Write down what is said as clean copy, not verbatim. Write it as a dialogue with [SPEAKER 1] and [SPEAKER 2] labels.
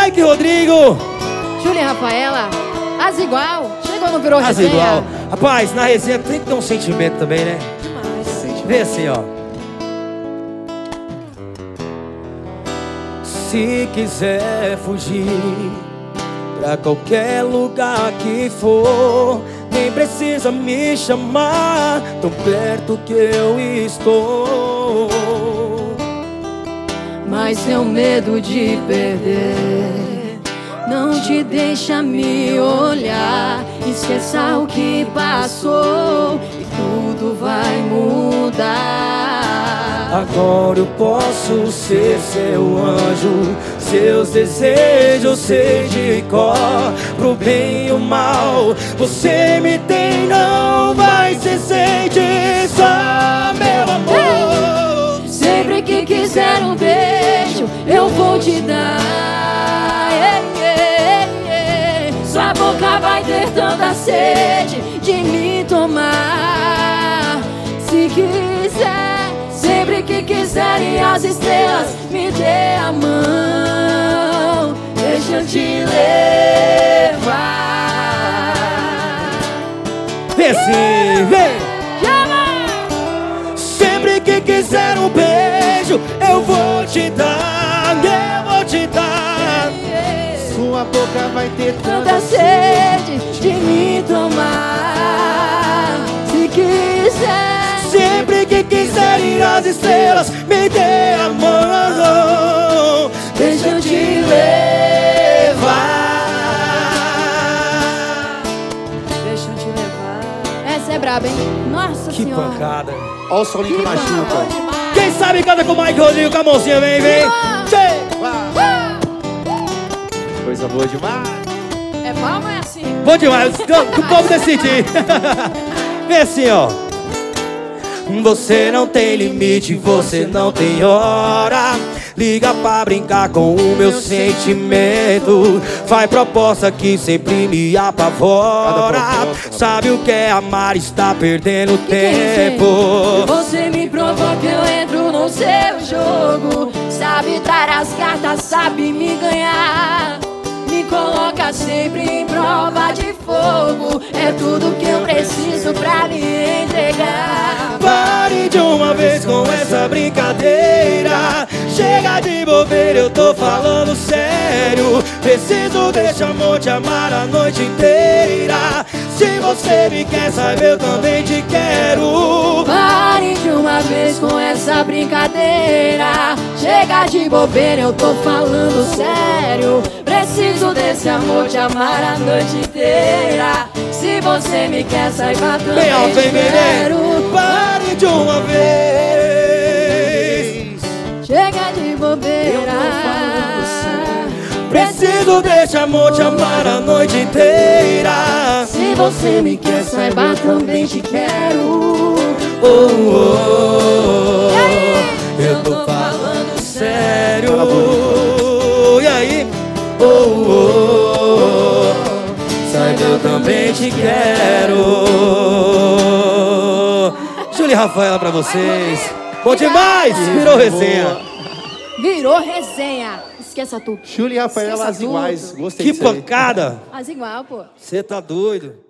[SPEAKER 1] Mike Rodrigo.
[SPEAKER 2] Júlia e Rafaela, as igual. Chegou, não virou
[SPEAKER 1] As
[SPEAKER 2] resenha?
[SPEAKER 1] igual. Rapaz, na resenha tem que ter um sentimento também, né?
[SPEAKER 2] Demais.
[SPEAKER 1] Vê assim, ó. Se quiser fugir pra qualquer lugar que for, nem precisa me chamar, tão perto que eu estou.
[SPEAKER 2] Mas seu medo de perder não te deixa me olhar. Esqueça o que passou e tudo vai mudar.
[SPEAKER 1] Agora eu posso ser seu anjo, seus desejos eu sei de cor. Pro bem e o mal, você me tem, não vai ser sente só, meu amor.
[SPEAKER 2] Sempre que quiser um beijo, eu vou te dar. Sua boca vai ter tanta sede de me tomar. Se quiser, sempre que quiserem as estrelas, me dê a mão, deixa eu te levar.
[SPEAKER 1] Vem assim, vem!
[SPEAKER 2] Chama!
[SPEAKER 1] Sempre que quiser um beijo, eu vou te dar, eu vou te dar.
[SPEAKER 3] Sua boca vai ter
[SPEAKER 2] Tanta sede de me tomar. Se quiser,
[SPEAKER 1] Sempre que quiserem as estrelas, me dê a mão,
[SPEAKER 2] deixa eu te
[SPEAKER 1] levar.
[SPEAKER 2] Deixa eu te levar. Essa é braba, hein? Nossa
[SPEAKER 1] Que
[SPEAKER 2] senhora.
[SPEAKER 1] pancada.
[SPEAKER 3] Olha o solinho que machuca.
[SPEAKER 1] Quem sabe canta com o Mike Rodrigo, com a mãozinha, vem, vem. Tchê.
[SPEAKER 3] Coisa boa demais.
[SPEAKER 2] É palma ou é assim?
[SPEAKER 1] Bom demais, que o povo decidir. Vem assim, ó. Você não tem limite, você não tem hora. Liga pra brincar com o meu sentimento. Faz proposta que sempre me apavora. Sabe o que é amar, está perdendo tempo.
[SPEAKER 2] Você me provoca, eu entro no seu jogo. Sabe dar as cartas, sabe me ganhar. Me coloca sempre em prova de fogo. É tudo que eu preciso pra me entregar.
[SPEAKER 1] Pare de uma vez com essa brincadeira. Chega de bobeira, eu tô falando sério. Preciso desse amor, te amar a noite inteira. Se você me quer, saiba, eu também te quero.
[SPEAKER 2] Pare de uma vez com essa brincadeira. Chega de bobeira, eu tô falando sério. Preciso desse amor, te amar a noite inteira. Se você me quer, saiba, também
[SPEAKER 1] Bem alto,
[SPEAKER 2] te
[SPEAKER 1] hein, bebê?
[SPEAKER 2] quero.
[SPEAKER 1] Pare de uma vez.
[SPEAKER 2] Chega de bobeira.
[SPEAKER 1] Preciso desse amor, te amar a noite inteira.
[SPEAKER 2] Se você me quer, saiba, também te quero.
[SPEAKER 1] Oh, oh, oh, eu tô falando sério. E aí? Oh, oh, oh, saiba, eu também te quero. Júlia e Rafaela pra vocês. Bom demais! Virou resenha.
[SPEAKER 2] Virou resenha. Esqueça tudo.
[SPEAKER 3] Júlia e Rafaela,
[SPEAKER 2] Esqueça
[SPEAKER 3] as iguais.
[SPEAKER 2] tudo.
[SPEAKER 3] Gostei
[SPEAKER 1] Que
[SPEAKER 3] disso aí.
[SPEAKER 1] pancada!
[SPEAKER 2] As igual, pô.
[SPEAKER 1] Você tá doido?